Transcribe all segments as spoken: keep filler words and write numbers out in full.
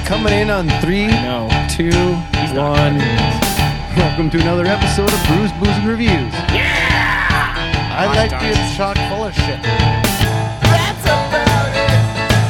coming in on three, No. two, one. Welcome to another episode of Brews, Booze, and Reviews. I like being chock full of shit. That's about it.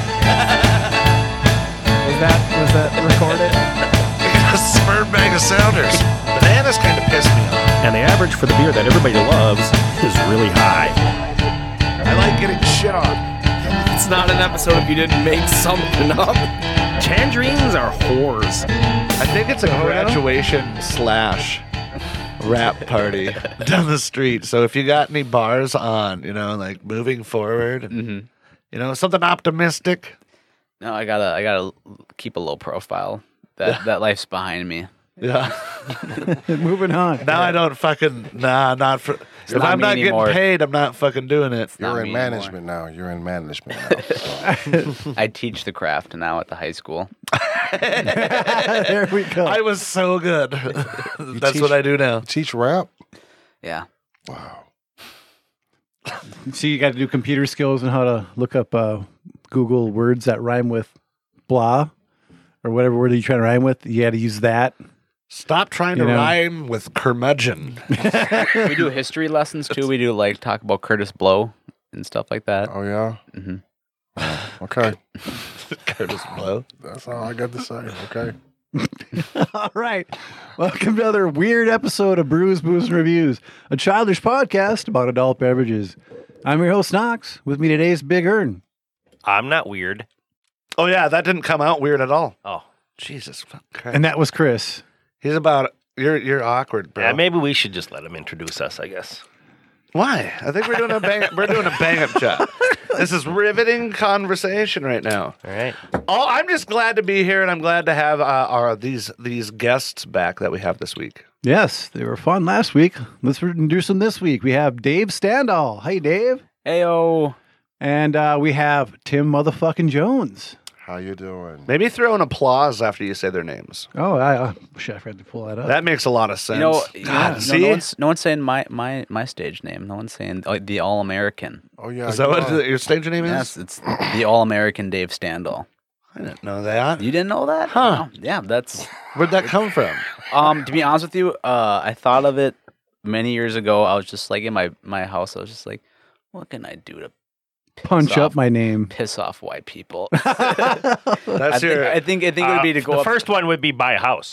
Was that was that recorded? A smurd bag of sounders. Bananas kind of pissed me off. And the average for the beer that everybody loves is really high. I like getting shit on. It's not an episode if you didn't make something up. Tangerines are whores. I think it's a graduation slash rap party down the street. So if you got any bars on, you know, like moving forward, and, Mm-hmm. you know, something optimistic. No, I gotta, I gotta keep a low profile. That that life's behind me. Yeah. Moving on. Now I don't fucking, nah, not for, if not I'm me not anymore. getting paid, I'm not fucking doing it. Not You're me in management now. You're in management now. So. I teach the craft now at the high school. There we go. I was so good. That's teach- what I do now. Teach rap? Yeah. Wow. See, you got to do computer skills and how to look up uh, Google words that rhyme with blah or whatever word you trying to rhyme with. You got to use that. Stop trying You to know. rhyme with curmudgeon. We do history lessons too. We do like talk about Curtis Blow and stuff like that. Oh, yeah? Mhm. Oh, okay. Curtis Blow. That's all I got to say. Okay. All right. Welcome to another weird episode of Brews, Booze, and Reviews, a childish podcast about adult beverages. I'm your host, Knox. With me today is Big Earn. I'm not weird. Oh, yeah, that didn't come out weird at all. Oh. Jesus fuck Christ. And that was Chris. He's about, you're you're awkward, bro. Yeah, maybe we should just let him introduce us, I guess. Why? I think we're doing a bang, we're doing a bang up job. This is riveting conversation right now. All right. Oh, I'm just glad to be here, and I'm glad to have uh, our these these guests back that we have this week. Yes, they were fun last week. Let's introduce them this week. We have Dave Standall. Hey, Dave. Heyo. And uh, we have Tim motherfucking Jones. How you doing? Maybe throw an applause after you say their names. Oh, I uh, wish I forgot to pull that up. That makes a lot of sense. You know, you God, know, no, see? no one's no one's saying my my my stage name. No one's saying uh, the All American. Oh, yeah. Is that you what are. your stage name is? Yes, it's the All American Dave Standall. I didn't know that. You didn't know that? Huh. Wow. Yeah, that's Where'd that come from? um. To be honest with you, uh, I thought of it many years ago. I was just like in my my house. I was just like, what can I do to Punch off. up my name. piss off white people? That's I think, your I think I think it would be to Uh, go the up first one would be buy a house.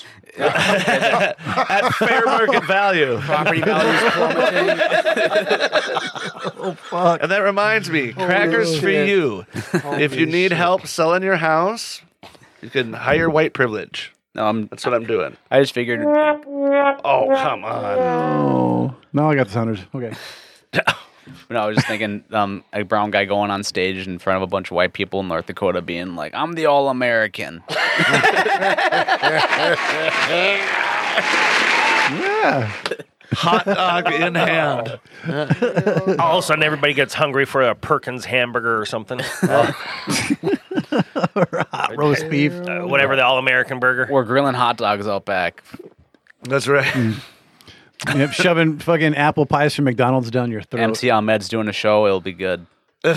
at fair market value. property values plummeting. Oh, fuck. And that reminds me, crackers for shit. you. If you need help selling your house, you can hire white privilege. No, I'm. That's what I'm doing. I just figured. Oh, come on. Oh, now I got the sounders. Okay. No, I was just thinking, um, a brown guy going on stage in front of a bunch of white people in North Dakota, being like, "I'm the All American." Yeah. Hot dog in hand. All of a sudden, everybody gets hungry for a Perkins hamburger or something. Hot roast beef. Uh, whatever the all-American burger. We're grilling hot dogs out back. That's right. Yep, shoving fucking apple pies from McDonald's down your throat. M C Ahmed's doing a show. It'll be good. Think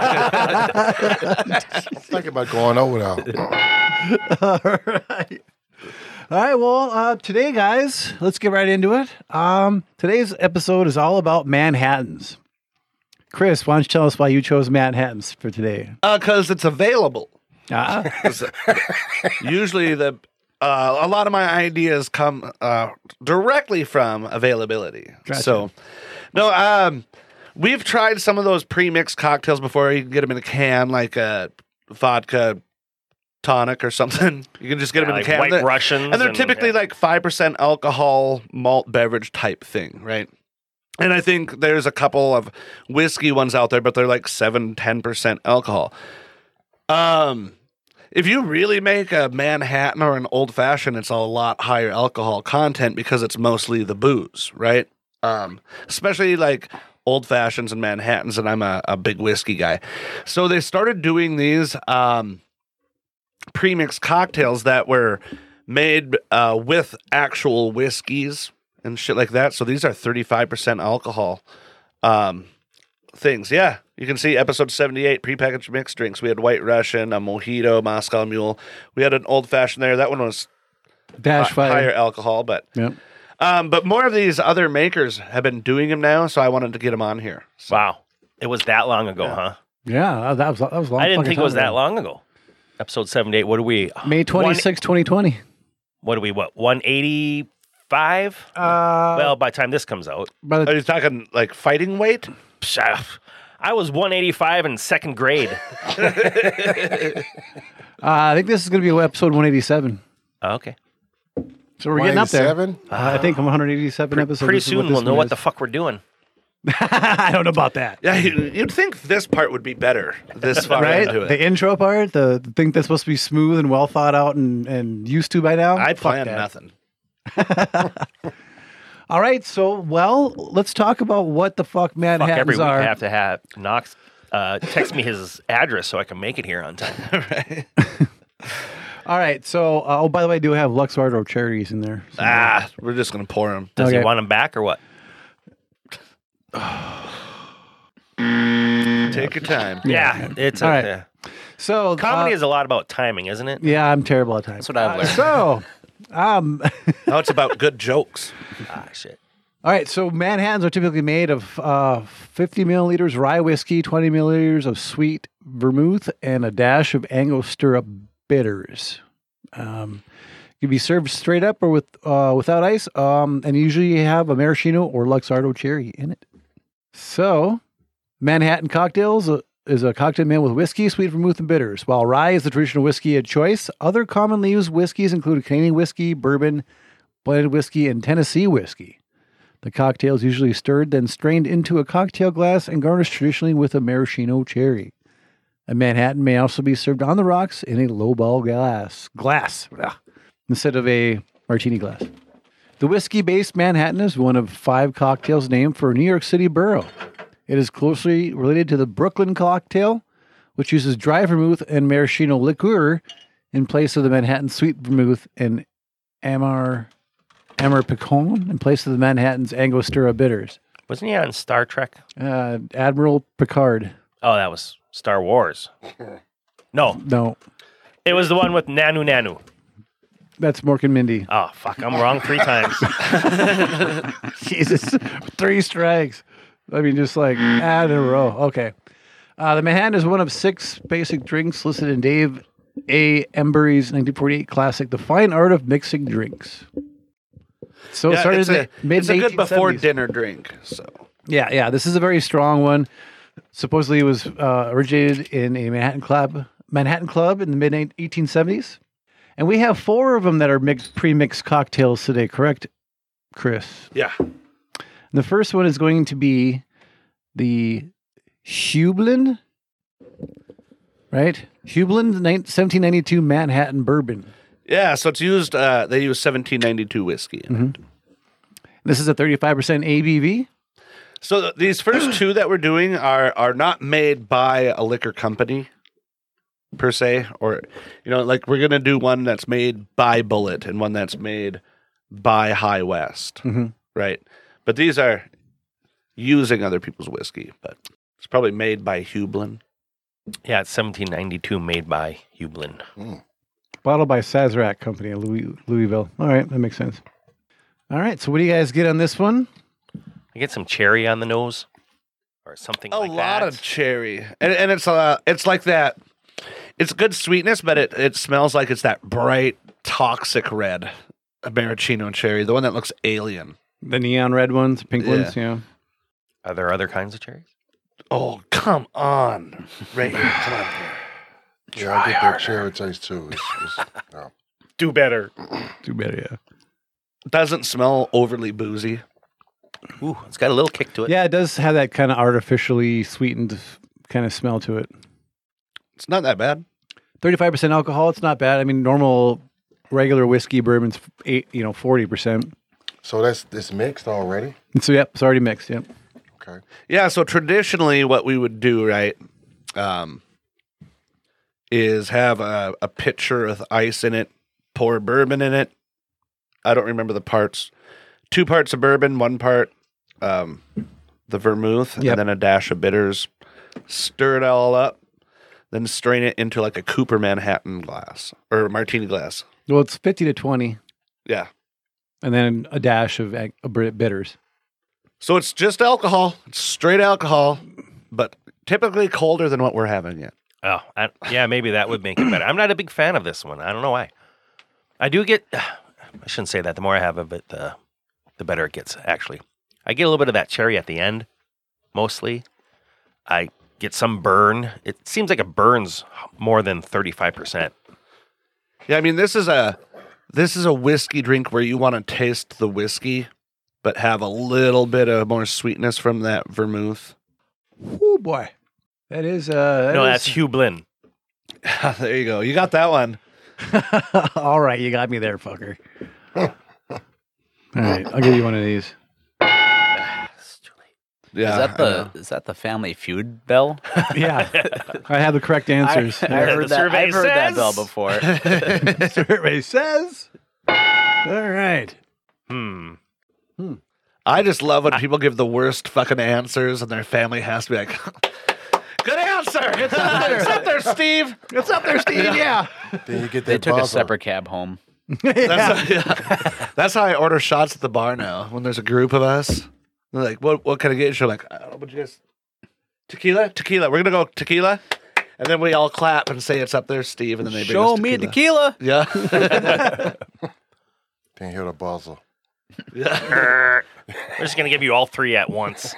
about going over there. All right. All right. Well, uh, today, guys, let's get right into it. Um, today's episode is all about Manhattans. Chris, why don't you tell us why you chose Manhattans for today? Because it's available. Ah, Usually, the uh, a lot of my ideas come uh, directly from availability. Gotcha. So, no, um, we've tried some of those pre-mixed cocktails before. You can get them in a can, like a vodka tonic or something. You can just get Yeah, them in like a can. White They're- Russians. And they're typically yeah. like five percent alcohol malt beverage type thing, right? And I think there's a couple of whiskey ones out there, but they're like seven, ten percent alcohol. Um, if you really make a Manhattan or an old fashioned, it's a lot higher alcohol content because it's mostly the booze, right? Um, especially like old fashions and Manhattans, and I'm a, a big whiskey guy. So they started doing these um, pre-mixed cocktails that were made uh, with actual whiskeys and shit like that. So these are thirty-five percent alcohol um, things. Yeah. You can see episode seventy-eight, prepackaged mixed drinks. We had White Russian, a Mojito, Moscow Mule. We had an old fashioned there. That one was Dash hi- fire. higher alcohol, but Yep. um, but more of these other makers have been doing them now, so I wanted to get them on here. So, Wow. It was that long ago, huh? Yeah, that was that was a long. I didn't fucking think it was time that ago. long ago. Episode seventy-eight. What are we? May twenty-sixth, twenty twenty. What are we? What? one eighty-five? Uh, well, by the time this comes out, by are the, you talking like fighting weight? psh, I was one eighty-five in second grade. uh, I think this is going to be episode one eighty-seven. Oh, okay. So we're getting up there. one eighty-seven? Uh, I think I'm one hundred eighty-seven Pre- episodes. pretty This is what soon this we'll know one what is. the fuck we're doing. I don't know about that. Yeah, you- you'd think this part would be better this far Right? into it. The intro part, the, the thing that's supposed to be smooth and well thought out and, and used to by now. I Fuck plan that. nothing. All right, so well, let's talk about what the fuck Fuck, Manhattans every week are. I have to have Knox uh, text me his address so I can make it here on time. All right, so uh, oh, by the way, I do have Luxardo cherries in there. So- Ah, we're just gonna pour them. Does Okay. he want him back or what? Take your time. Yeah, it's All a, right. yeah. So Comedy uh, is a lot about timing, isn't it? yeah, I'm terrible at times. That's what I've learned. So, um, Now it's about good jokes. Ah, shit. all right, so Manhattans are typically made of uh, fifty milliliters rye whiskey, twenty milliliters of sweet vermouth, and a dash of Angostura bitters. Um, can be served straight up or with uh, without ice, um, and usually you have a maraschino or Luxardo cherry in it. So, Manhattan Cocktails uh, is a cocktail made with whiskey, sweet vermouth, and bitters. While rye is the traditional whiskey of choice, other commonly used whiskeys include Canadian whiskey, bourbon, blended whiskey, and Tennessee whiskey. The cocktail is usually stirred, then strained into a cocktail glass and garnished traditionally with a maraschino cherry. A Manhattan may also be served on the rocks in a lowball glass, glass ugh, instead of a martini glass. The whiskey-based Manhattan is one of five cocktails named for a New York City borough. It is closely related to the Brooklyn cocktail, which uses dry vermouth and maraschino liqueur in place of the Manhattan sweet vermouth and Amar Amar Picon in place of the Manhattan's Angostura bitters. Wasn't he on Star Trek? Uh, Admiral Picard. Oh, that was Star Wars. No, No, it was the one with Nanu Nanu. that's Mork and Mindy. Oh, fuck, I'm wrong three times. Jesus, three strikes. I mean, just like add in a row. Okay. Uh, the Manhattan is one of six basic drinks listed in Dave A. Embury's nineteen forty-eight classic, The Fine Art of Mixing Drinks. So it Yeah, started it's in a, the mid it's a good before eighteen seventies. dinner drink. So Yeah, yeah. This is a very strong one. Supposedly, it was uh, originated in a Manhattan club, Manhattan club in the mid eighteen seventies, and we have four of them that are mixed, pre-mixed cocktails today. Correct, Chris? yeah, The first one is going to be the Hublin, right? Hublin nine- seventeen ninety-two Manhattan Bourbon. yeah. So it's used. Uh, they use seventeen ninety-two whiskey. In it. This is a thirty-five percent A B V. So th- these first two that we're doing are are not made by a liquor company per se, or you know, like we're gonna do one that's made by Bullet and one that's made by High West, Mhm. right? But these are using other people's whiskey, but it's probably made by Hublin. Yeah, it's seventeen ninety-two, made by Hublin. Bottled by Sazerac Company of Louis- Louisville. All right, that makes sense. All right, so what do you guys get on this one? I get some cherry on the nose, or something A like lot that. of cherry, and, and it's uh, it's like that. It's good sweetness, but it, it smells like it's that bright, toxic red maraschino cherry, the one that looks alien. The neon red ones, pink Yeah. ones, yeah. Are there other kinds of cherries? Oh, come on, right here, come on here. Yeah, I get that cherry taste too. It's, it's, no. Do better. Too bad, yeah. Doesn't smell overly boozy. Ooh, it's got a little kick to it. Yeah, it does have that kind of artificially sweetened kind of smell to it. It's not that bad. thirty-five percent alcohol, it's not bad. I mean, normal regular whiskey bourbon's eight, you know, forty percent. So that's it's mixed already. So, yep, it's already mixed, yep. Okay. Yeah, so traditionally what we would do, right, um, is have a, a pitcher with ice in it, pour bourbon in it. I don't remember the parts. Two parts of bourbon, one part um, the vermouth, Yep. and then a dash of bitters. stir it all up, then strain it into like a Cooper Manhattan glass or martini glass. Well, it's fifty to twenty, Yeah. and then a dash of ag- uh, bit- bitters. So it's just alcohol. It's straight alcohol, but typically colder than what we're having yet. Oh, I, yeah, maybe that would make it better. I'm not a big fan of this one. I don't know why. I do get, I shouldn't say that. The more I have of it, the, the better it gets, actually. I get a little bit of that cherry at the end, mostly. I get some burn. It seems like it burns more than thirty-five percent. Yeah, I mean this is a this is a whiskey drink where you want to taste the whiskey, but have a little bit of more sweetness from that vermouth. Oh boy, that is uh. That No, is- that's Hublin. There you go. You got that one. All right, you got me there, fucker. All right, I'll give you one of these. Yeah. Is that I the know. is that the Family Feud bell? Yeah, I have the correct answers. I, I heard The that. survey I've heard that says- bell before. Survey says. All right. Hmm. I just love when people give the worst fucking answers and their family has to be like, good answer. It's up there, it's up there Steve. It's up there, Steve. Yeah. Then you get They that took a buzzer. separate cab home. That's, yeah. That's how I order shots at the bar now. When there's a group of us, they're like, "What? What can I get?" I'm like, "I don't know, but you guys, tequila, tequila. We're gonna go tequila," and then we all clap and say, "It's up there, Steve." And then they bring Show us me tequila. tequila. Yeah, Then hear the buzzer. We're just going to give you all three at once.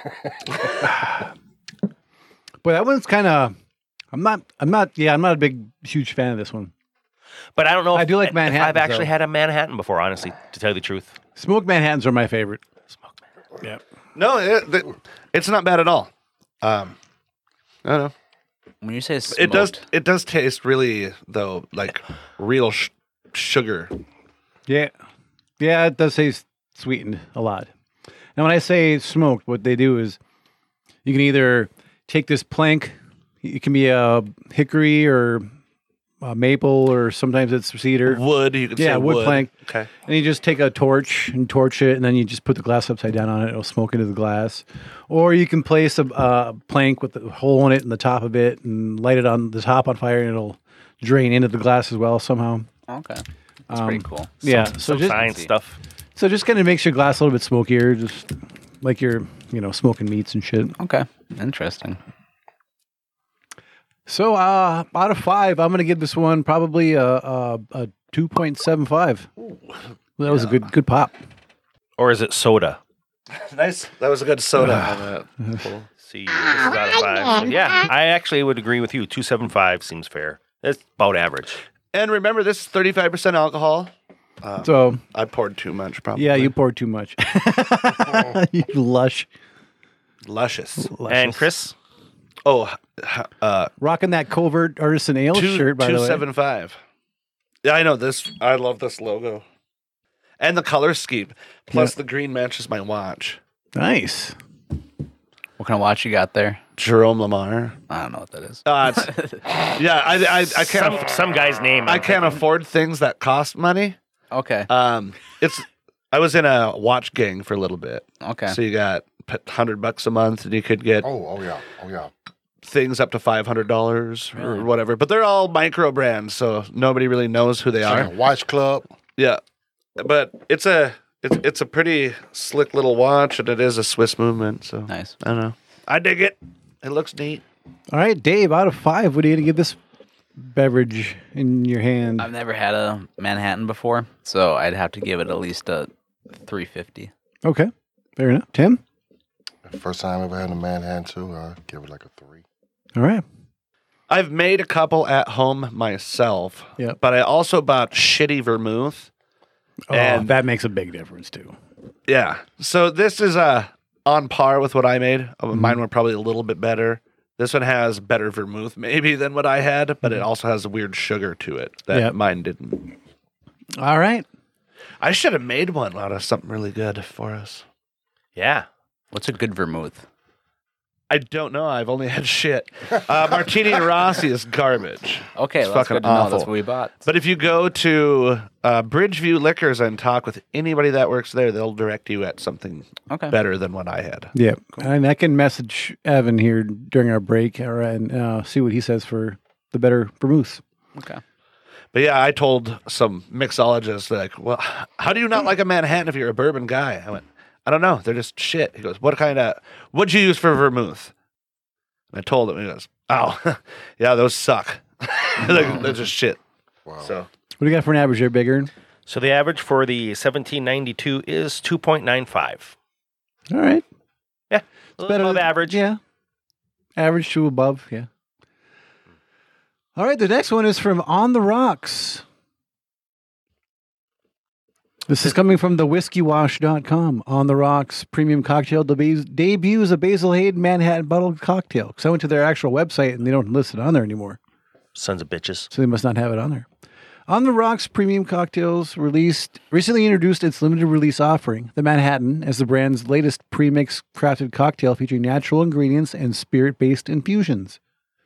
But that one's kind of. I'm not. I'm not. Yeah, I'm not a big, huge fan of this one. But I don't know if, I do like if Manhattans, I've actually though. had a Manhattan before, honestly, to tell you the truth. Smoked Manhattans are my favorite. Smoke Manhattan. Yeah. no, it, it- it's not bad at all. Um, I don't know. When you say It smoked, does. It does taste really though like real sh- sugar. Yeah. Yeah, it does taste sweetened a lot. And when I say smoked, what they do is you can either take this plank, it can be a hickory or a maple, or sometimes it's cedar. Wood. You could Yeah, say wood plank. Okay. And you just take a torch and torch it, and then you just put the glass upside down on it. It'll smoke into the glass. Or you can place a, a plank with a hole in it in the top of it and light it on the top on fire, and it'll drain into the glass as well somehow. Okay, that's pretty cool. Yeah, so Some just science stuff. so just kind of makes your glass a little bit smokier, just like you're you know smoking meats and shit. Okay, interesting. So uh, out of five, I'm gonna give this one probably a a, a two point seven five. That was a good good pop. Or is it soda? Nice. That was a good soda on that. Cool. See, this is out of five. So yeah, I actually would agree with you. two seventy-five seems fair. It's about average. And remember, this is thirty-five percent alcohol. So I poured too much, probably. yeah, you poured too much. You lush. luscious. And luscious. Chris? Oh, h- uh, Rocking that covert artisan ale two shirt, by two the way. seven five. Yeah, I know this. I love this logo, and the color scheme. Plus, the green matches my watch. Nice. What kind of watch you got there? Jerome Lamar. I don't know what that is. Uh, it's, yeah, I, I, I can't. Some, aff- some guy's name. I I'm can't thinking. afford things that cost money. Okay, Um, it's. I was in a watch gang for a little bit. okay. So you got hundred bucks a month, and you could get Oh, oh yeah, oh yeah. things up to five hundred dollars or whatever. But they're all micro brands, so nobody really knows who they It's are. like a watch club. Yeah, but it's a it's it's a pretty slick little watch, and it is a Swiss movement. So Nice. I don't know. I dig it. It looks neat. All right, Dave. Out of five, what are you gonna give this beverage in your hand? I've never had a Manhattan before, so I'd have to give it at least a three fifty. Okay, fair enough. Tim. First time I ever had a Manhattan too. I give it like a three. All right. I've made a couple at home myself. Yep. But I also bought shitty vermouth. Oh, And- that makes a big difference too. Yeah. So this is uh, on par with what I made. Uh, Mine were probably a little bit better. This one has better vermouth maybe than what I had, but it also has a weird sugar to it that Yep. mine didn't. All right. I should have made one out of something really good for us. Yeah. What's a good vermouth? I don't know. I've only had shit. Uh, Martini Rossi is garbage. Okay, It's well, that's fucking good to know. That's awful. what we bought. But if you go to uh, Bridgeview Liquors and talk with anybody that works there, they'll direct you at something Okay. better than what I had. Yeah, and I can message Evan here during our break or, and uh, see what he says for the better vermouth. Okay. But yeah, I told some mixologists, like, well, how do you not like a Manhattan if you're a bourbon guy? I went, I don't know. They're just shit. He goes, what kind of, what'd you use for vermouth? And I told him, he goes, oh, yeah, those suck. Like, they're just shit. Wow. So, What do you got for an average there, Bigger? So the average for the seventeen ninety-two is two point nine five. All right. Yeah, a little above than- average. Yeah. Average to above, yeah. All right, the next one is from On the Rocks. This is coming from the whiskey wash dot com. On the Rocks premium cocktail debut- debuts a Basil Hayden Manhattan bottled cocktail. Because I went to their actual website and they don't list it on there anymore. Sons of bitches. So they must not have it on there. On the Rocks Premium Cocktails released recently introduced its limited release offering, the Manhattan, as the brand's latest premix crafted cocktail featuring natural ingredients and spirit-based infusions.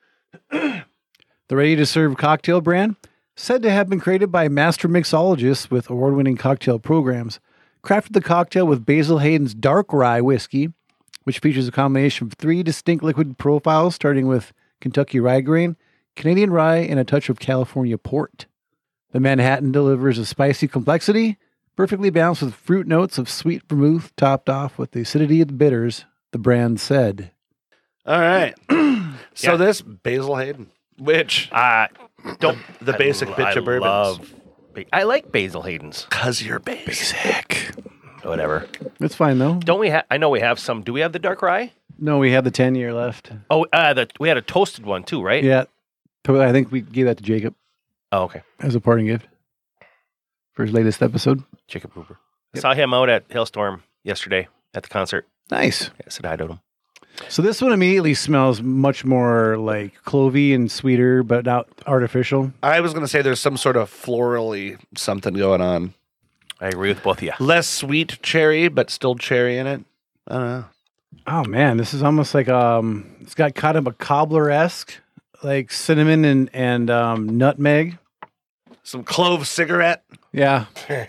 The ready-to-serve cocktail brand, said to have been created by master mixologists with award-winning cocktail programs, crafted the cocktail with Basil Hayden's dark rye whiskey, which features a combination of three distinct liquid profiles, starting with Kentucky rye grain, Canadian rye, and a touch of California port. The Manhattan delivers a spicy complexity, perfectly balanced with fruit notes of sweet vermouth, topped off with the acidity of the bitters, the brand said. all right. so Yeah. this Basil Hayden, which, Uh, don't the I basic lo- bitch I of bourbons. love ba- I like Basil Hayden's. Cause you're basic. Sick. Whatever. That's fine, though. Don't we have? I know we have some. Do we have the dark rye? No, we have the ten-year left. Oh, uh, the, we had a toasted one too, right? Yeah. So I think we gave that to Jacob Oh, okay. as a parting gift for his latest episode. Jacob Hooper. I saw him out at Hailstorm yesterday at the concert. Nice. I said hi to him. So this one immediately smells much more like clovey and sweeter, but not artificial. I was going to say there's some sort of florally something going on. I agree with both of you. Less sweet cherry, but still cherry in it. I don't know. Oh man, this is almost like um, it's got kind of a cobbler-esque, like cinnamon and and um, nutmeg. Some clove cigarette. Yeah,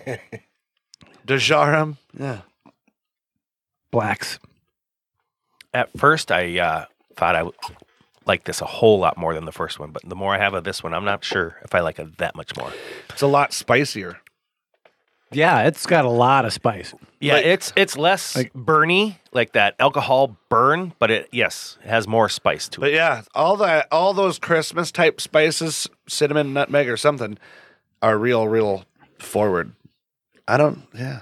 Dejarum. Yeah. blacks. At first, I uh, thought I would like this a whole lot more than the first one, but the more I have of this one, I'm not sure if I like it that much more. It's a lot spicier. Yeah, it's got a lot of spice. Yeah, Like- it's it's less like- burny, like that alcohol burn, but it yes, it has more spice to it. But yeah, all that, all those Christmas type spices, cinnamon, nutmeg, or something, are real, real forward. I don't. Yeah.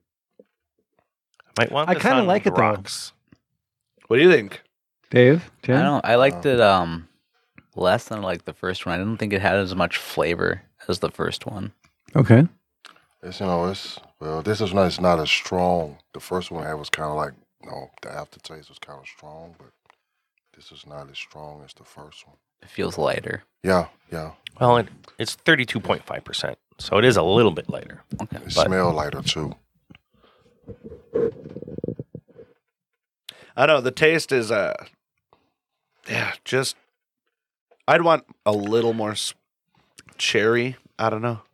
Might want I this kinda on like the it, though. rocks. What do you think? Dave, I Tim? don't. I liked it um less than like the first one. I didn't think it had as much flavor as the first one. Okay. It's, you know, it's, well, this is not, it's not as strong. The first one had was kind of like, you know, the aftertaste was kind of strong, but this is not as strong as the first one. It feels lighter. Yeah, yeah. Well, it, it's thirty-two point five percent, so it is a little bit lighter. Okay, It but smell lighter too. I don't know. The taste is, uh, yeah, just. I'd want a little more s- cherry. I don't know.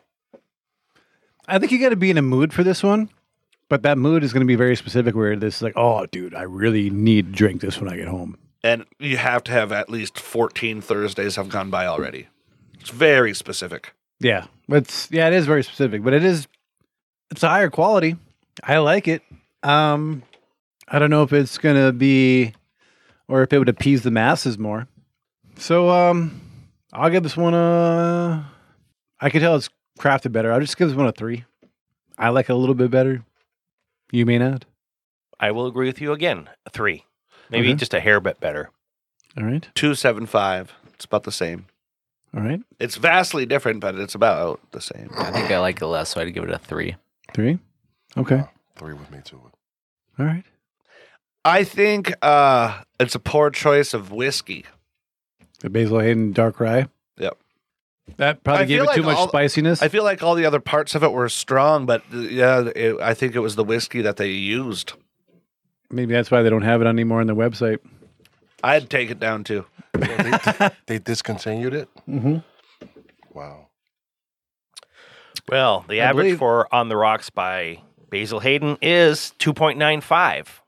I think you got to be in a mood for this one, but that mood is going to be very specific. Where this is like, oh, dude, I really need to drink this when I get home. And you have to have at least fourteen Thursdays have gone by already. It's very specific. Yeah, it's yeah, it is very specific, but it is it's a higher quality. I like it. Um, I don't know if it's gonna be or if it would appease the masses more. So um, I'll give this one a. I can tell it's crafted better. I'll just give this one a three. I like it a little bit better. You may not. I will agree with you again. A three, maybe Okay. just a hair bit better. All right. two seven five. It's about the same. All right. It's vastly different, but it's about the same. I think I like it less, so I'd give it a three. Three. Okay. Three with me too. All right. I think uh, it's a poor choice of whiskey. The Basil Hayden Dark Rye. Yep. That probably I gave feel it too like much all- spiciness. I feel like all the other parts of it were strong, but uh, yeah, it, I think it was the whiskey that they used. Maybe that's why they don't have it anymore on their website. I'd take it down too. they, they discontinued it. Mm-hmm. Wow. Well, the I average believe- for On the Rocks by Basil Hayden is two point nine five.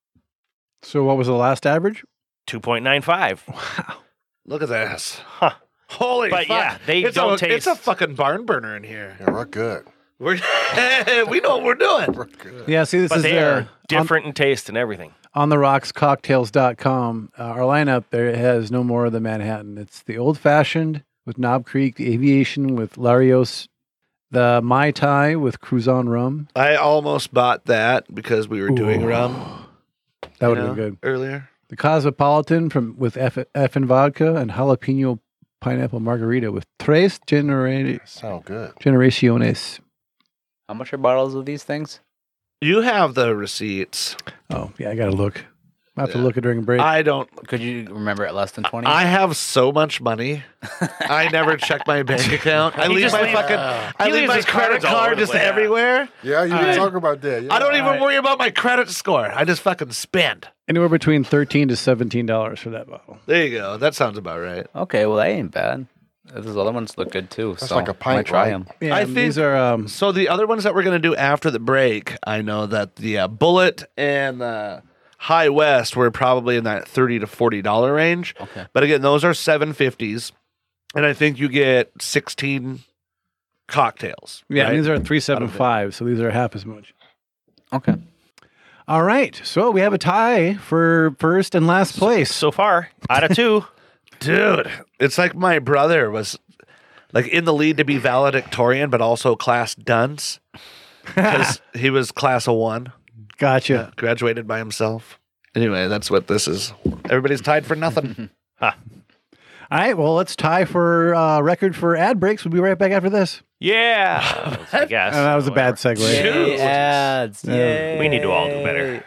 So what was the last average? two point nine five. Wow. Look at this. Huh. Holy But fuck. yeah, they it's don't a, It's a taste- fucking barn burner in here. Yeah, we're good. We're, we know what we're doing. We're good. Yeah, see, this But is they uh, are different in taste and everything. on, on the rocks cocktails dot com. Uh, our lineup there has no more of the Manhattan. It's the old fashioned with Knob Creek, the aviation with Larios, the Mai Tai with Cruzon rum. I almost bought that because we were doing Ooh. rum. That would you have know, been good. earlier. The Cosmopolitan from with F, F and vodka and jalapeno pineapple margarita with Tres Genera- Sound good. Generaciones. How much are bottles of these things? You have the receipts. Oh, yeah, I got to look. I have to Yeah. look at during break. I don't. Could you remember it less than twenty? I have so much money. I never check my bank account. I He leave just my leaves- fucking. uh, I he leave leaves my his credit cards all over card the just place. everywhere. Yeah, you Alright. can talk about that. Yeah. I don't even Alright. worry about my credit score. I just fucking spend. Anywhere between thirteen to seventeen dollars for that bottle. There you go. That sounds about right. Okay, well that ain't bad. Those other ones look good too. That's so like a pint, might try right? them. Yeah, I and think- these are um, So the other ones that we're gonna do after the break, I know that the uh, Bullet and uh, High West were probably in that thirty to forty dollar range. Okay. But again, those are seven fifties, and I think you get sixteen cocktails. yeah, right? these are three seven five, so these are half as much. Okay. All right, so we have a tie for first and last place. So far, out of two. Dude, it's like my brother was like in the lead to be valedictorian, but also class dunce because he was class of one, Gotcha. graduated by himself. Anyway, that's what this is. Everybody's tied for nothing. All right, well, let's tie for uh, record for ad breaks. We'll be right back after this. Yeah. I guess. Uh, that was a bad segue. Shoot. ads. Yeah. We need to all do better.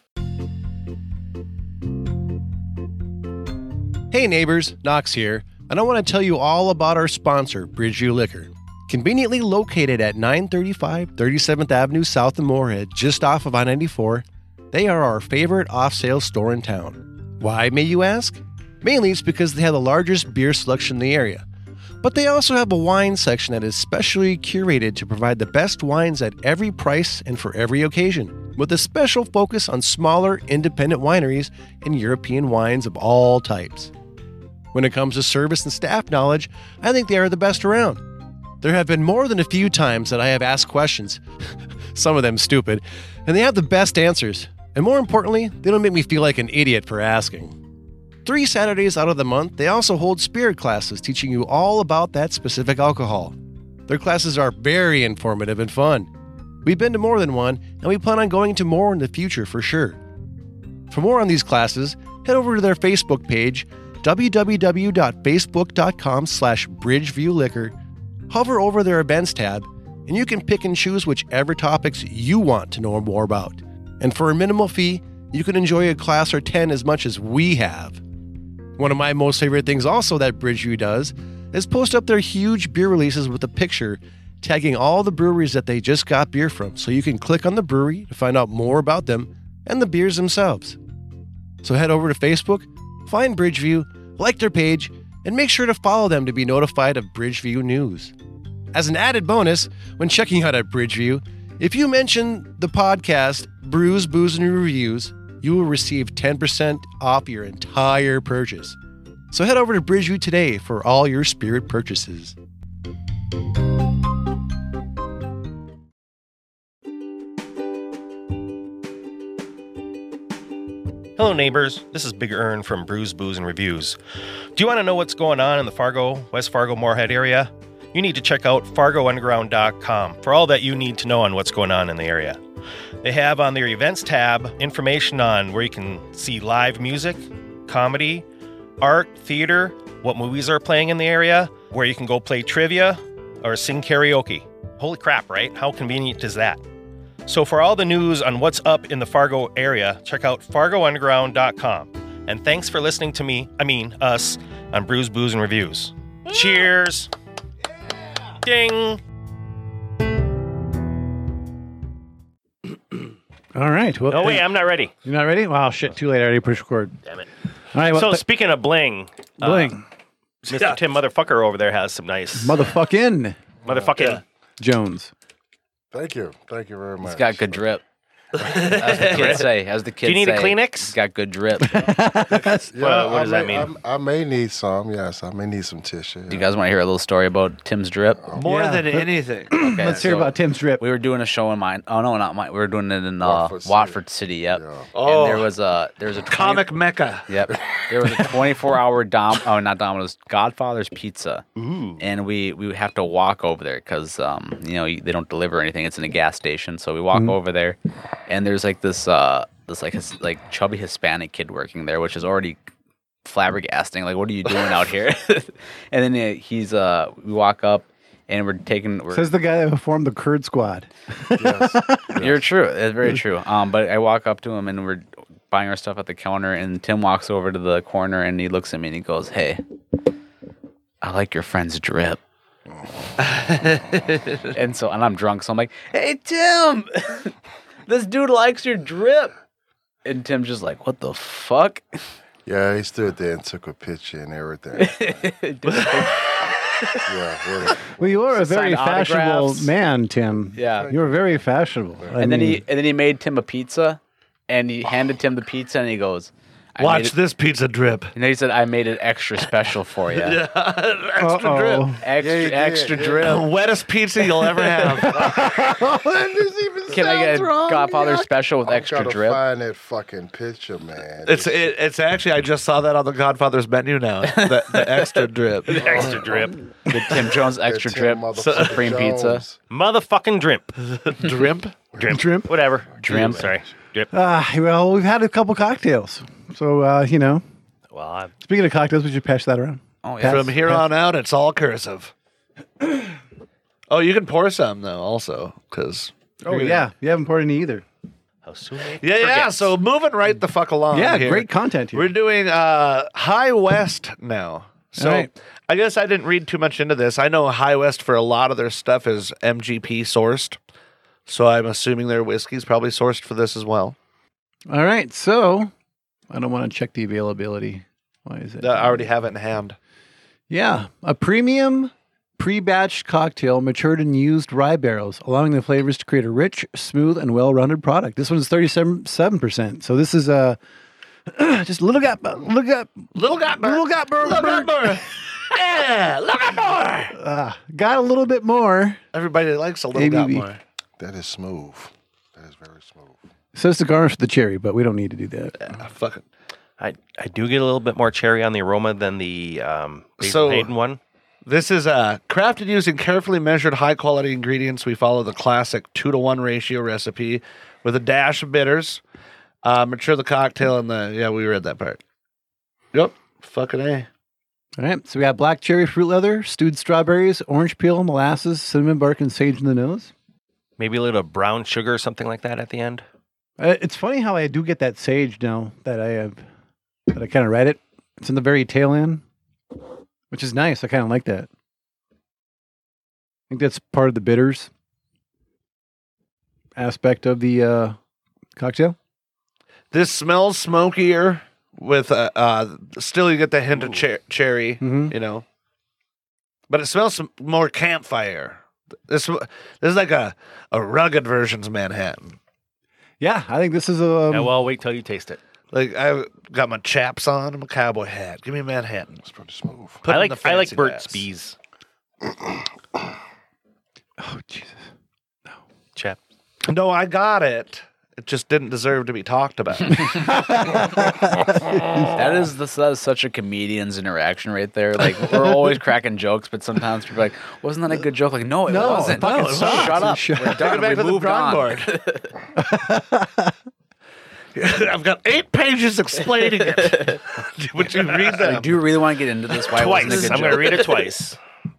Hey neighbors, Knox here, and I want to tell you all about our sponsor, Bridgeview Liquor. Conveniently located at nine thirty-five thirty-seventh Avenue South in Moorhead, just off of I ninety-four, they are our favorite off-sale store in town. Why, may you ask? Mainly it's because they have the largest beer selection in the area. But they also have a wine section that is specially curated to provide the best wines at every price and for every occasion, with a special focus on smaller, independent wineries and European wines of all types. When it comes to service and staff knowledge, I think they are the best around. There have been more than a few times that I have asked questions, some of them stupid, and they have the best answers. And more importantly, they don't make me feel like an idiot for asking. Three Saturdays out of the month, they also hold spirit classes teaching you all about that specific alcohol. Their classes are very informative and fun. We've been to more than one, and we plan on going to more in the future for sure. For more on these classes, head over to their Facebook page, w w w dot facebook dot com slash bridgeviewliquor. Hover over their events tab, and you can pick and choose whichever topics you want to know more about. And for a minimal fee, you can enjoy a class or ten as much as we have. One of my most favorite things also that Bridgeview does is post up their huge beer releases with a picture tagging all the breweries that they just got beer from, so you can click on the brewery to find out more about them and the beers themselves. So head over to Facebook, find Bridgeview, like their page, and make sure to follow them to be notified of Bridgeview news. As an added bonus, when checking out at Bridgeview, if you mention the podcast Brews, Booze, and Reviews, you will receive ten percent off your entire purchase. So head over to Bridgeview today for all your spirit purchases. Hello, neighbors. This is Big Earn from Brews, Booze, and Reviews. Do you want to know what's going on in the Fargo, West Fargo, Moorhead area? You need to check out fargo underground dot com for all that you need to know on what's going on in the area. They have on their events tab information on where you can see live music, comedy, art, theater, what movies are playing in the area, where you can go play trivia or sing karaoke. Holy crap, right? How convenient is that? So for all the news on what's up in the Fargo area, check out fargo underground dot com. And thanks for listening to me, I mean us, on Brews, Booze, and Reviews. Cheers! Ding! All right. Well, Oh, wait, I'm not ready. you're not ready? Wow, shit, too late. I already pushed record. Damn it. All right, well, So th- speaking of bling, uh, bling, Mister Tim Motherfucker over there has some nice motherfucking motherfucking. Jones. Thank you. Thank you very much. He's got good drip. As the kids say, as the kids Do you need a say, Kleenex? He's got good drip. Well, what I does that may, mean? I, I may need some. Yes, I may need some tissue. Do you guys want to hear a little story about Tim's drip? More Yeah, than but- anything. Okay, Let's hear so about Tim's drip. We were doing a show in mine. Oh no, not mine. We were doing it in uh, Watford Watford, City. City. Yep. Yeah. Oh. And there was a there was a twenty Comic Mecca. Yep. There was a twenty-four hour Dom. Oh, not Domino's. Godfather's Pizza. Ooh. And we we would have to walk over there because um you know they don't deliver anything. It's in a gas station, so we walk over there, and there's like this uh this like his, like chubby Hispanic kid working there, which is already flabbergasting. Like, what are you doing out here? And then uh, he's uh we walk up. And we're taking. We're, Says the guy that formed the Kurd squad. Yes. You're true. It's very true. Um, but I walk up to him and we're buying our stuff at the counter, and Tim walks over to the corner and he looks at me and he goes, "Hey, I like your friend's drip." And so, and I'm drunk, so I'm like, "Hey, Tim, this dude likes your drip." And Tim's just like, "What the fuck?" Yeah, he stood there and took a picture and everything. Yeah. Really. Well, you are a very Signed fashionable autographs. man, Tim. Yeah. You were very fashionable. I And then mean, he and then he made Tim a pizza, and he handed Tim the pizza, and he goes, I made Watch it- this pizza drip. And then he said, "I made it extra special for you." Extra Uh-oh. drip. Extra, Yeah, he did, extra yeah. drip. Wettest pizza you'll ever have. Can I get a Godfather special with I'm extra trying to drip? find that fucking picture, man. It's it, it's actually I just saw that on the Godfather's menu now. The, the extra drip. Extra drip. The Tim Jones That extra Tim drip motherfucking supreme pizza. Jones. Motherfucking drip. Drip. Drip. Drip. Whatever. Drip. Sorry. Drip. Ah, well, we've had a couple cocktails. So, uh, you know, Well, I'm, speaking of cocktails, we should pass that around. Oh yeah. From here on out, it's all cursive. Oh, you can pour some though, also, because Oh, yeah. You haven't poured any either. how soon they yeah, yeah. forget. So moving right the fuck along. Yeah, here. great content here. We're doing uh, High West now. So All right. I guess I didn't read too much into this. I know High West for a lot of their stuff is M G P sourced. So I'm assuming their whiskey's probably sourced for this as well. All right. So, I don't want to check the availability. Why is it? I already have it in hand. Yeah, a premium pre-batched cocktail matured in used rye barrels, allowing the flavors to create a rich, smooth, and well-rounded product. This one's thirty-seven percent. So this is a just little got little got Little got more. little got Little got more. Yeah, look at more. uh, got a little bit more. Everybody likes a little A B got B. more. That is smooth. That is very smooth. Says to garnish the cherry, but we don't need to do that. Yeah, fucking. I, I do get a little bit more cherry on the aroma than the um, Basil So- Hayden one. This is uh, crafted using carefully measured high quality ingredients. We follow the classic two to one ratio recipe with a dash of bitters. Uh, mature the cocktail in the, yeah, we read that part. Yep. Fucking A. All right, so we got black cherry fruit leather, stewed strawberries, orange peel, molasses, cinnamon bark, and sage in the nose. Maybe a little brown sugar or something like that at the end. Uh, it's funny how I do get that sage now that I have, that I kind of read it. It's in the very tail end, which is nice. I kind of like that. I think that's part of the bitters aspect of the uh, cocktail. This smells smokier with, uh, uh, still you get the hint of cher- cherry, Mhm. you know. But it smells some more campfire. This, this is like a, a rugged version's Manhattan. Yeah, I think this is a. Um, yeah, well, wait till you taste it. Like I've got my chaps on and my cowboy hat. Give me a Manhattan. It's pretty smooth. Put I it in like the I like fancy Burt's glass. Bees. oh Jesus! Chap. No, I got it. It just didn't deserve to be talked about. That is the, that is such a comedian's interaction right there. Like we're always cracking jokes, but sometimes people are like, "Wasn't that a good joke?" Like, no, it No, wasn't. it fucking No, sucks. shut up. Shut- We're Take done. it back We to the moved drawing on. board. I've got eight pages explaining it. Would you read Like, them? do you really want to get into this? Why wasn't it a Twice. good I'm going to joke? read it twice.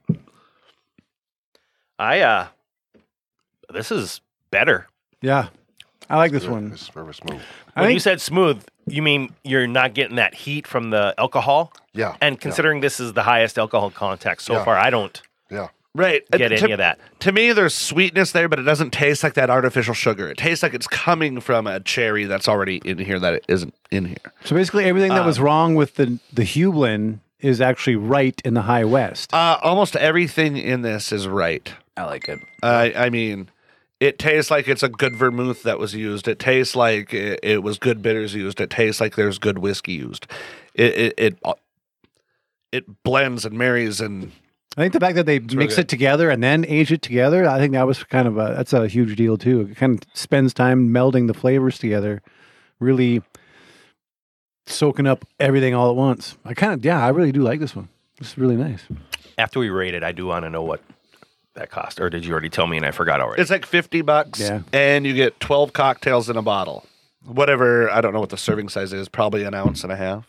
I uh, this is better. Yeah, I like this Yeah, one. It's very smooth. I When you think- said smooth, you mean you're not getting that heat from the alcohol? Yeah. And considering this is the highest alcohol content so Yeah. far, I don't. Yeah. Right. get Uh, any to, of that. To me, there's sweetness there, but it doesn't taste like that artificial sugar. It tastes like it's coming from a cherry that's already in here that it isn't in here. So basically, everything that Um, was wrong with the the Hublin is actually right in the High West. Uh, almost everything in this is right. I like it. I I mean, it tastes like it's a good vermouth that was used. It tastes like it, it was good bitters used. It tastes like there's good whiskey used. It it it, uh, it blends and marries and I think the fact that they really mix good. it together and then age it together, I think that was kind of a that's a huge deal too. It kind of spends time melding the flavors together, really soaking up everything all at once. I kind of yeah, I really do like this one. It's really nice. After we rate it, I do want to know what that cost. Or did you already tell me and I forgot already? it's like fifty bucks. Yeah. And you get twelve cocktails in a bottle. Whatever, I don't know what the serving size is. Probably an ounce and a half.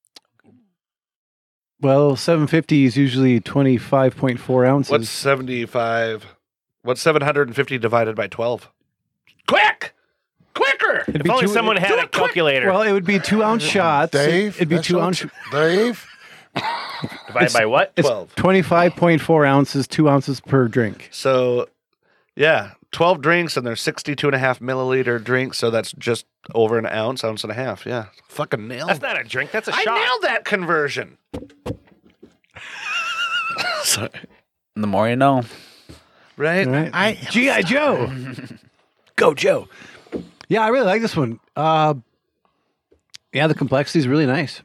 Well, seven fifty is usually twenty-five point four ounces. What's seventy-five? What's seven hundred fifty divided by twelve? Quick! Quicker! It'd if be only two- someone had do a it quick. calculator. Well, it would be two ounce shots. Dave, It'd be that's two your ounce. t- Dave, Divided by what? It's twelve. twenty-five point four ounces, two ounces per drink. So, yeah, twelve drinks, and they're sixty-two and a half milliliter drinks, so that's just over an ounce, ounce and a half. Yeah. Fucking nailed That's it. not a drink. That's a I shot. nailed that conversion. Sorry. The more you know. Right? All right. I G I Joe. Go, Joe. Yeah, I really like this one. Uh, yeah, the complexity is really nice.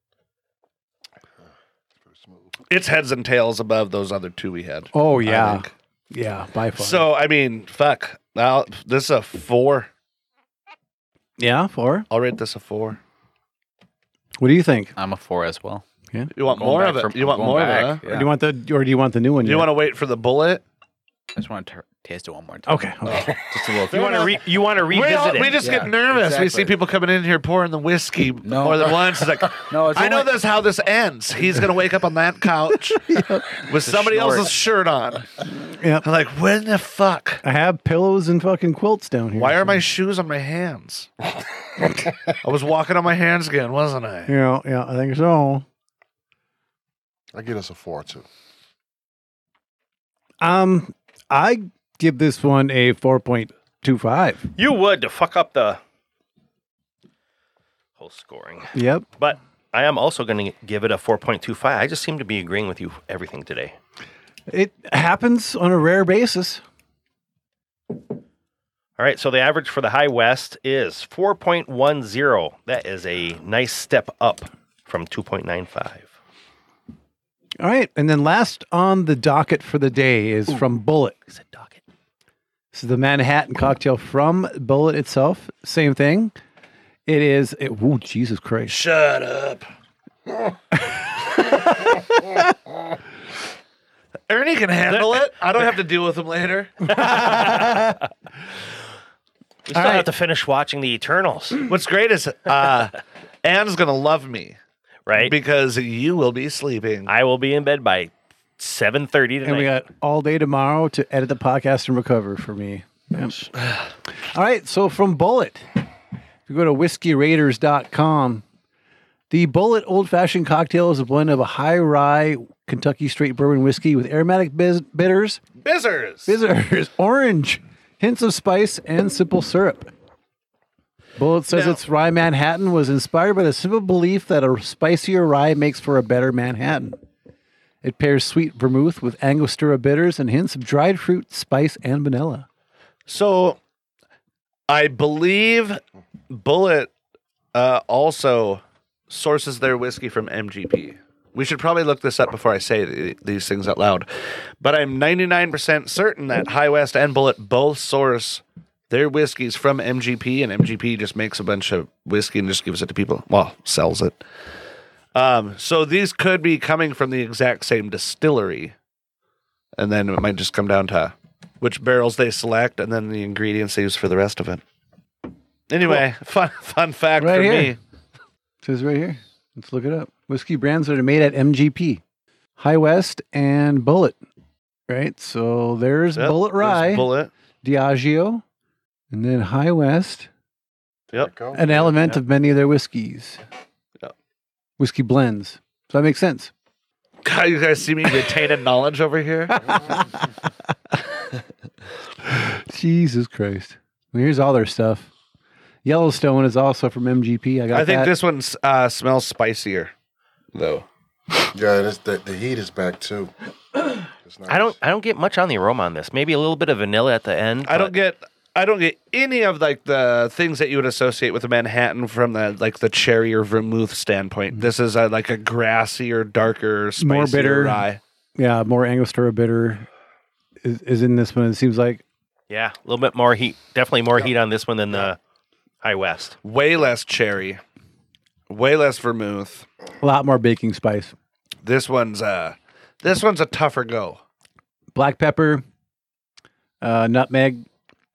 It's heads and tails above those other two we had. Oh, I yeah. think. Yeah, by far. So, I mean, fuck. Now, this is a four. yeah, four. I'll rate this a four. What do you think? I'm a four as well. You want Going more back of it? from- you want going more back, of it, huh? yeah. Do you want the or do you want the new one? Do you yet? want to wait for the bullet? I just want to t- taste it one more time. Okay. okay. Just a little. You want to re- you want to We, revisit all- it. we just Yeah, get nervous. We see exactly. people coming in here pouring the whiskey No. more than once. It's like, No, it's I know only- this how this ends. He's gonna wake up on that couch with somebody snort. else's shirt on. Yeah. I'm like, when the fuck? I have pillows and fucking quilts down here. Why are so- my shoes on my hands? I was walking on my hands again, wasn't I? Yeah, yeah, I think so. I give us a four too. Um, I give this one a four point two five. You would to fuck up the whole scoring. Yep. But I am also going to give it a four point two five. I just seem to be agreeing with you everything today. It happens on a rare basis. All right, so the average for the High West is four point one zero. That is a nice step up from two point nine five. All right. And then last on the docket for the day is from Bullet. Is it docket? This is the Manhattan cocktail from Bullet itself. Same thing. It is, it, ooh, Jesus Christ. Shut up. Ernie can handle it. I don't have to deal with him later. We still right. have to finish watching the Eternals, What's great is uh, Anne's gonna love me right? because you will be sleeping. I will be in bed by seven thirty tonight. And we got all day tomorrow to edit the podcast and recover for me. Yep. All right. So from Bullet, if you go to whiskey raiders dot com, the Bullet Old Fashioned Cocktail is a blend of a high rye Kentucky straight bourbon whiskey with aromatic biz- bitters, Bizzers. bitters, orange, hints of spice, and simple syrup. Bullet says Now- its rye Manhattan was inspired by the simple belief that a spicier rye makes for a better Manhattan. It pairs sweet vermouth with Angostura bitters and hints of dried fruit, spice, and vanilla. So, I believe Bullet uh, also sources their whiskey from M G P. We should probably look this up before I say th- these things out loud. But I'm ninety-nine percent certain that High West and Bullet both source their whiskeys from M G P, and M G P just makes a bunch of whiskey and just gives it to people. Well, sells it. Um, so these could be coming from the exact same distillery. And then it might just come down to which barrels they select and then the ingredients they use for the rest of it. Anyway, fun fun fact Right for here. me. It says right here. Let's look it up. Whiskey brands that are made at M G P, High West, and Bullet. Right. So there's Yep, Bullet there's Rye, Bullet. Diageo, and then High West, Yep. Go. an element yeah. of many of their whiskeys. Yep. Whiskey blends. So that makes sense. God, you guys see me retaining knowledge over here? Jesus Christ. Well, here's all their stuff. Yellowstone is also from M G P. I got I think that. this one uh, smells spicier, though. Yeah, this, the, the heat is back too. It's nice. I don't I don't get much on the aroma on this. Maybe a little bit of vanilla at the end. I don't but- get I don't get any of like the things that you would associate with a Manhattan from the like the cherry or vermouth standpoint. This is a, like a grassier, darker, spicier More bitter. rye. Yeah, more Angostura bitter is, is in this one. It seems like Yeah, a little bit more heat. Definitely more heat on this one than the High West. Way less cherry, way less vermouth. a lot more baking spice. This one's uh this one's a tougher go. Black pepper, uh, nutmeg,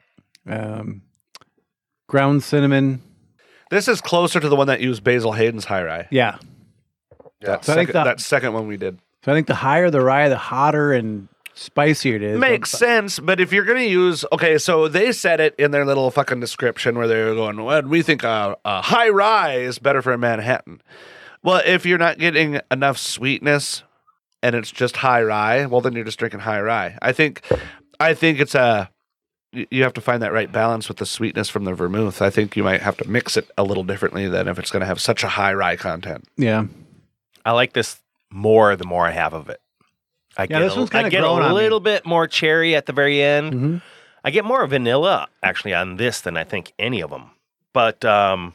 um, ground cinnamon. This is closer to the one that used Basil Hayden's high rye. Yeah. That, So I think second, the- that second one we did. So I think the higher the rye, the hotter and spicier it is. Makes sense, but if you're going to use, okay, so they said it in their little fucking description where they were going, well, we think a, a high rye is better for a Manhattan. Well, if you're not getting enough sweetness and it's just high rye, well, then you're just drinking high rye. I think, I think it's a, y- you have to find that right balance with the sweetness from the vermouth. I think you might have to mix it a little differently than if it's going to have such a high rye content. Yeah. I like this more the more I have of it. I get this a, one's I kinda get growing on a me. little bit more cherry at the very end. hmm I get more vanilla actually on this than I think any of them. But um,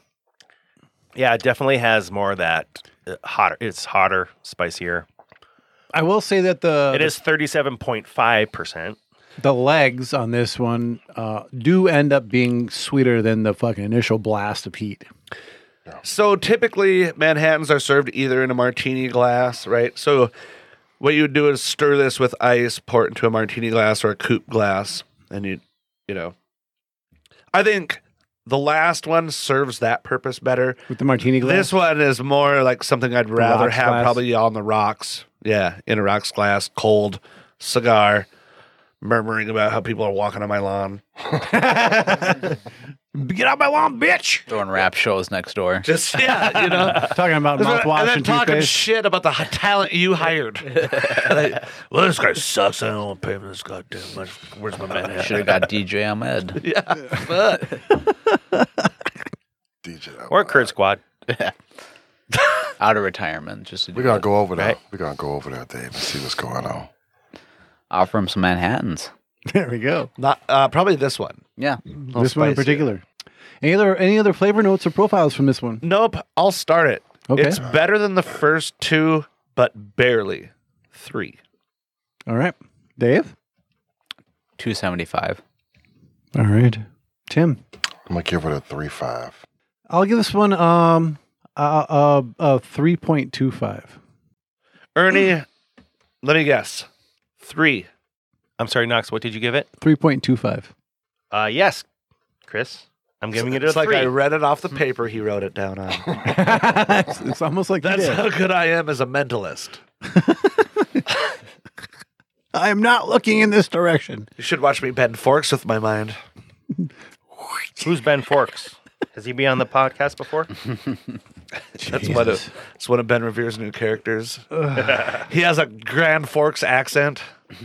yeah, it definitely has more of that uh, hotter. It's hotter, spicier. I will say that the It is thirty-seven point five percent. the legs on this one uh, do end up being sweeter than the fucking initial blast of heat. So typically, Manhattans are served either in a martini glass, right? So what you would do is stir this with ice, pour it into a martini glass or a coupe glass, and you, you know, I think the last one serves that purpose better. With the martini glass. This one is more like something I'd rather rocks have glass? probably on the rocks. Yeah, in a rocks glass, cold, cigar, murmuring about how people are walking on my lawn. Get out my lawn, bitch! Throwing rap shows next door. Just, yeah, you know. Talking about and mouthwash then and talking toothpaste. shit about the h- talent you hired. Like, well, this guy sucks. I don't want to pay him this goddamn much. Where's my man? Should have got D J Ahmed. Yeah, but D J. Or Kurt Squad. Out of retirement. Just to do We're gonna that. go over there. Right. We're gonna go over there, Dave, and see what's going on. Offer him some Manhattans. There we go. not uh, probably this one. Yeah. This one in spicier. particular. Any other any other flavor notes or profiles from this one? Nope. I'll start it. Okay. It's better than the first two, but barely three. All right. Dave? two seventy-five. All right. Tim? I'm gonna give it a three five. I'll give this one um uh, uh, uh three point two five. Ernie, let me guess. Three. I'm sorry, Knox. What did you give it? three point two five. Uh, yes, Chris. I'm giving it a It's like three. I read it off the paper he wrote it down on. it's, it's almost like you That's did. how good I am as a mentalist. I am not looking in this direction. You should watch me bend forks with my mind. Who's Ben Forks? Has he been on the podcast before? That's one of, it's one of Ben Revere's new characters. He has a Grand Forks accent.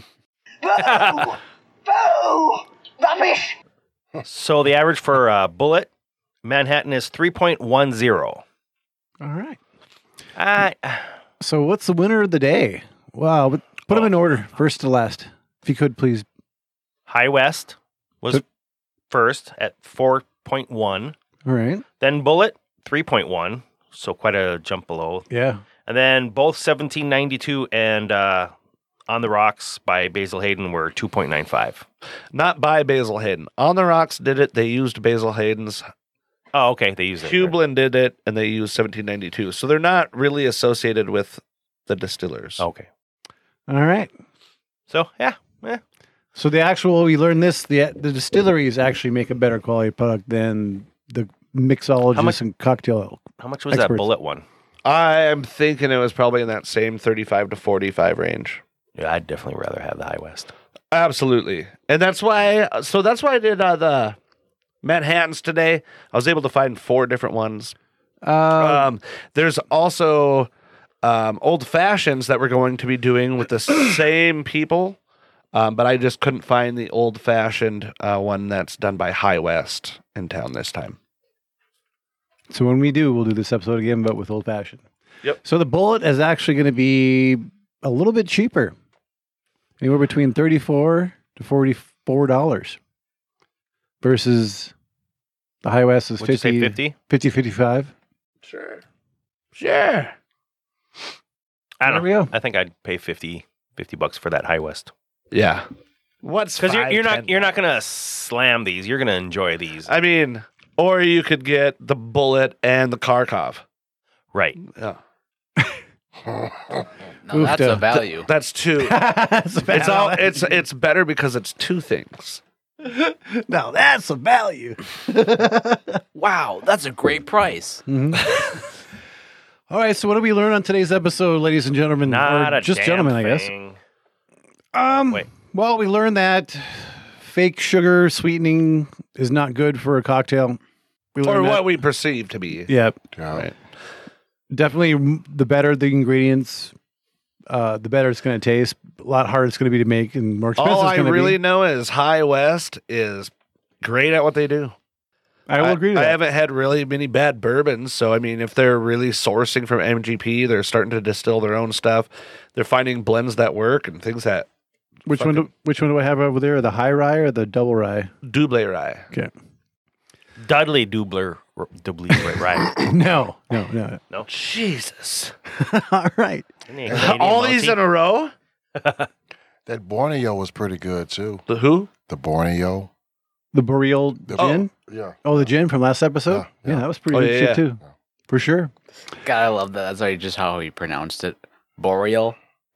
So the average for uh, Bullet Manhattan is three point one zero. All right. I So what's the winner of the day? Wow. But put them in order, first to last. If you could, please. High West was Good. first at four point one. All right. Then Bullet three point one. So quite a jump below. Yeah. And then both seventeen ninety-two and uh, On the Rocks by Basil Hayden were two point nine five. Not by Basil Hayden. On the Rocks did it. They used Basil Hayden's. Oh, okay. They used it. Hublin did it, and they used seventeen ninety-two. So they're not really associated with the distillers. Okay. All right. So, yeah. eh. So the actual, we learned this, the the distilleries actually make a better quality product than the mixologists How much- and cocktail. How much was that Experts. Bullet one? I'm thinking it was probably in that same thirty-five to forty-five range. Yeah, I'd definitely rather have the High West. Absolutely. And that's why, so that's why I did uh, the Manhattans today. I was able to find four different ones. Uh, Um, there's also um, old fashions that we're going to be doing with the same people. Um, but I just couldn't find the old fashioned uh, one that's done by High West in town this time. So when we do, we'll do this episode again, but with old fashioned. Yep. So the bullet is actually going to be a little bit cheaper, anywhere between thirty-four to forty-four dollars, versus the High West is Would you say fifty, fifty? fifty, fifty-five. Sure. Sure. I There don't we know. go. I think I'd pay fifty, fifty bucks for that High West. Yeah. What's Because you're, five, you're not ten you're not gonna slam these. You're gonna enjoy these. I mean, or you could get the Bullet and the Kharkov. Right. Yeah. No, Oof, that's duh. a value. That's two. That's a It's all value. it's it's better because it's two things. No, that's a value. Wow, that's a great price. Mhm. All right, so what did we learn on today's episode, ladies and gentlemen? Not Or a just damn gentlemen, I guess. thing. Um, Wait. Well, we learned that fake sugar sweetening is not good for a cocktail. We Or learned what that- we perceive to be. Yeah, Yeah. Right. definitely. m- The better the ingredients, uh, the better it's going to taste. A lot harder it's going to be to make, and more expensive. All it's I gonna really be. know is High West is great at what they do. I will agree to I that. haven't had really many bad bourbons, so I mean, if they're really sourcing from M G P, they're starting to distill their own stuff. They're finding blends that work and things that Which one? Do, which one do I have over there? The high rye or the double rye? double rye. Okay. Dudley Dubler, Dubler, right? No, no, no. Jesus! All right. Isn't he a Canadian All these multi? in a row. That Borneo was pretty good too. The who? The Borneo. The Boreal The- gin. Yeah. Oh, the gin from last episode. Yeah, Yeah, yeah. that was pretty Oh, good yeah, shit yeah. too, for sure. God, I love that. That's like just how he pronounced it. Boreal.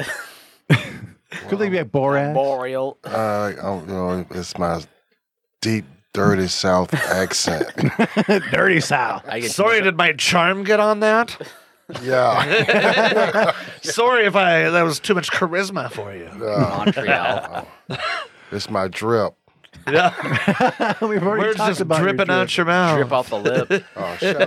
Could they be like Borat? Boreal. Uh, I don't know. It's my deep, dirty South accent. Dirty South. I get Sorry, did my charm get on that? Yeah. Sorry if I that was too much charisma for you. Uh, Montreal. it's my drip. Yeah, We've already words talked just about your dripping drip. out your mouth. Drip out the lip. Oh, shut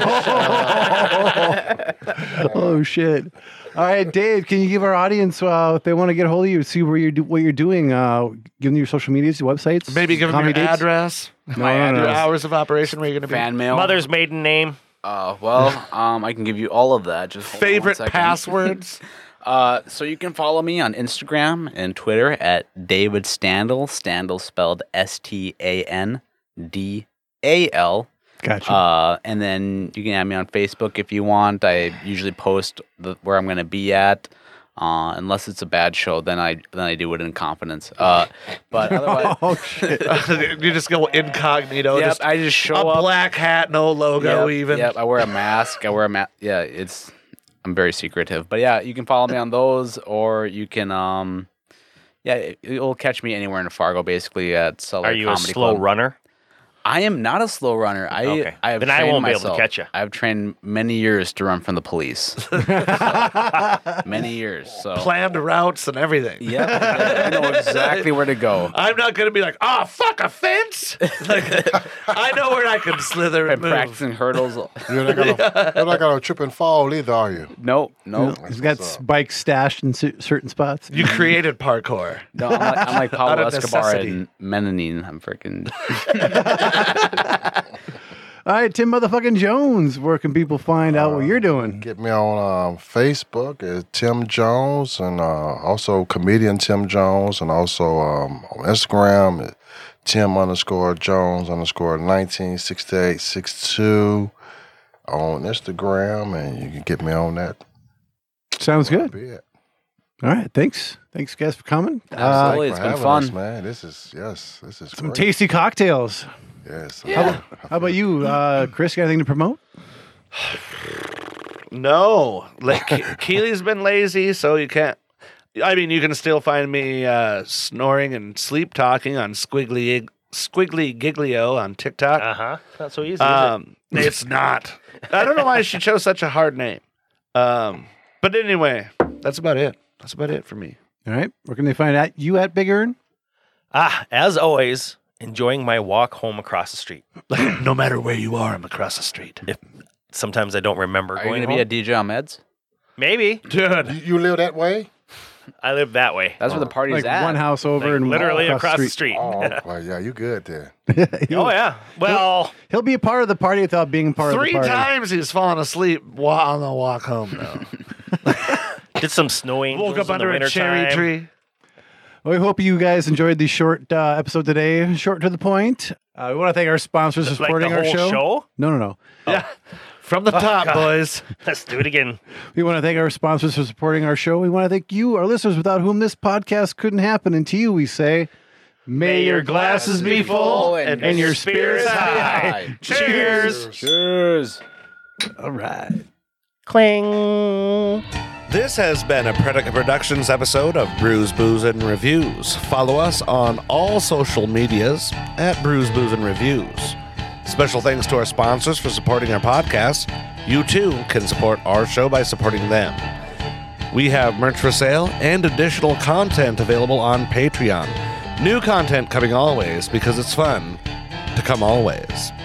up. Oh shit! All right, Dave, can you give our audience, uh, if they want to get a hold of you, see where you're do- what you're doing, uh, give them your social medias, your websites, Maybe give them comedy your dates? address, No, no, your no. hours of operation where you're going to be. Fan mail. Mother's maiden name. Uh, well, um, I can give you all of that. Just hold on one Favorite second. passwords. Uh, so you can follow me on Instagram and Twitter at David Standal. Standal spelled S T A N D A L. Gotcha. Uh, and then you can add me on Facebook if you want. I usually post the, where I'm going to be at. Uh, unless it's a bad show, then I then I do it in confidence. Uh, but otherwise, oh shit! You just go incognito. yep, just I just a show up. black hat, no logo, Yep, even. Yep, I wear a mask. I wear a mask. Yeah, it's I'm very secretive. But yeah, you can follow me on those, or you can um, yeah, it, you'll catch me anywhere in Fargo, basically at Cellar Are you a Comedy slow Club. runner? I am not a slow runner. I Okay. I have Then I trained won't be able to myself. catch ya. I've trained many years to run from the police. Many years. So Planned routes and everything. yeah, I know exactly where to go. I'm not going to be like, oh, fuck a fence. Like, I know where I can slither I'm and move. practicing hurdles. You're not gonna, you're not gonna trip and fall either, are you? Nope, nope. He's got spikes stashed in cer- certain spots. You created parkour. No, I'm like, I'm like Pablo Out of Escobar necessity. and Menonine. I'm freaking. All right, Tim motherfucking Jones. Where can people find out what you're doing? Get me on um, Facebook at Tim Jones, and uh, also comedian Tim Jones, and also um, on Instagram at Tim underscore Jones underscore nineteen sixty eight six two on Instagram, and you can get me on that. Sounds good. Be it. All right, thanks. Thanks, guys, for coming. Uh, Absolutely. Thanks it's for been having fun. us, man. This is yes, this is some great. tasty cocktails. Yes. Yeah. How about you, uh, Chris? Got anything to promote? No. Like, Ke- Keely's been lazy, so you can't. I mean, you can still find me uh, snoring and sleep talking on Squiggly Squiggly Giglio on TikTok. Uh huh. Not so easy. is it? Um, it's not. I don't know why she chose such a hard name. Um, but anyway, that's about it. That's about it for me. All right, where can they find out you at Big Earn? Ah, as always, enjoying my walk home across the street. Like, no matter where you are, I'm across the street. If sometimes I don't remember Are you going going to home. be a D J on meds? Maybe. Dude. You, you live that way? I live that way. That's where the party's Like at. one house over Like, and literally across, across the the street. street. Oh, well, yeah, you good there. Oh, yeah. Well, He'll be a part of the party without being part Three of the party. times he's fallen asleep while on the walk home now. did some snow angels Woke up in under the a winter cherry time. tree. Well, we hope you guys enjoyed the short uh, episode today. Short to the point. Uh, we want to thank our sponsors for Like supporting the our whole show. show? No, no, no. Yeah. From the top, God. boys. Let's do it again. We want to thank our sponsors for supporting our show. We want to thank you, our listeners, without whom this podcast couldn't happen. And to you, we say, may your glasses be full and, and your spirits high. Cheers. Cheers. All right. Cling. This has been a Predica Productions episode of Brews, Booze, and Reviews. Follow us on all social medias at Brews, Booze, and Reviews. Special thanks to our sponsors for supporting our podcast. You too can support our show by supporting them. We have merch for sale and additional content available on Patreon. New content coming always because it's fun to come always.